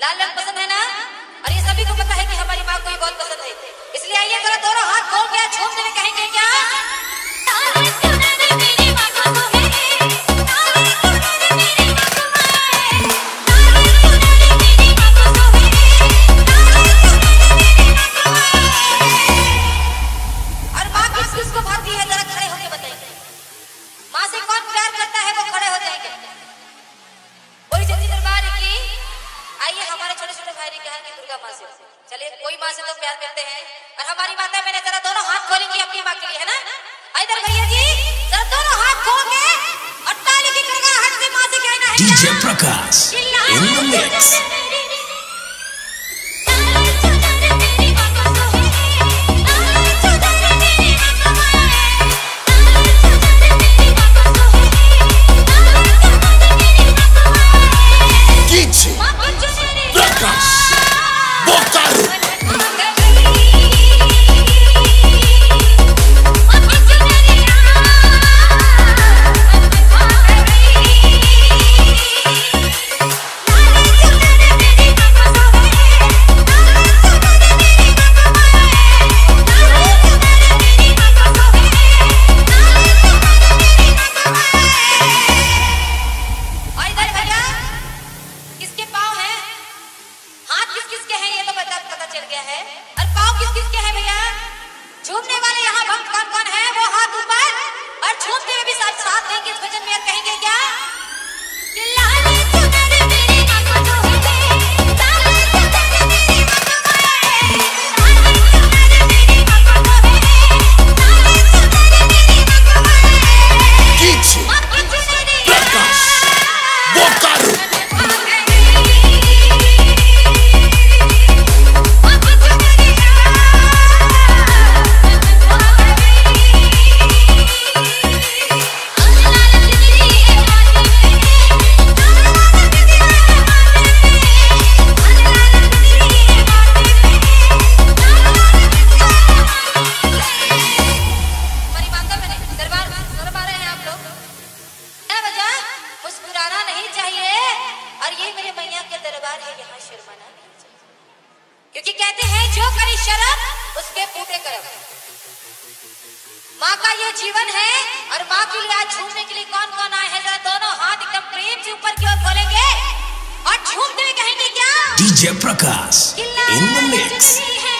लाल रंग पसंद है ना? और ये सभी को पता है कि हमारी माँ को ये बहुत पसंद है, इसलिए आइए जरा दोनों हाथ खोल के झूमते हुए कहेंगे क्या? और माँ किसको भाती है, जरा खड़े होके बताएंगे। माँ से कौन प्यार करता है वो खड़े हो जाएंगे। कोई जल्दी दरबार की आइए, हमारे छोटे छोटे भाई ने कहा कि दुर्गा माँ से, चलिए कोई माँ से तो प्यार करते हैं, और हमारी माता मैंने जरा दोनों हाथ खोलेंगी अपनी माँ के लिए, है ना? इधर भैया जी जरा दोनों हाथ खोल के और ताली की गड़गड़ाहट से माँ से कहना है DJ Prakash in the mix. झूमने वाले यहाँ भक्त कौन कौन है वो हाथ ऊपर, और झूमते हुए भी साथ साथ देंगे इस भजन में, कहेंगे क्या? क्योंकि कहते हैं जो करे शर्म उसके फूटे करम। माँ का ये जीवन है, और माँ के लिए आज झूमने के लिए कौन कौन आए हैं, जरा दोनों हाथ एकदम प्रेम से ऊपर की ओर खोलेंगे और झूमते हुए कहेंगे क्या? DJ Prakash in the mix.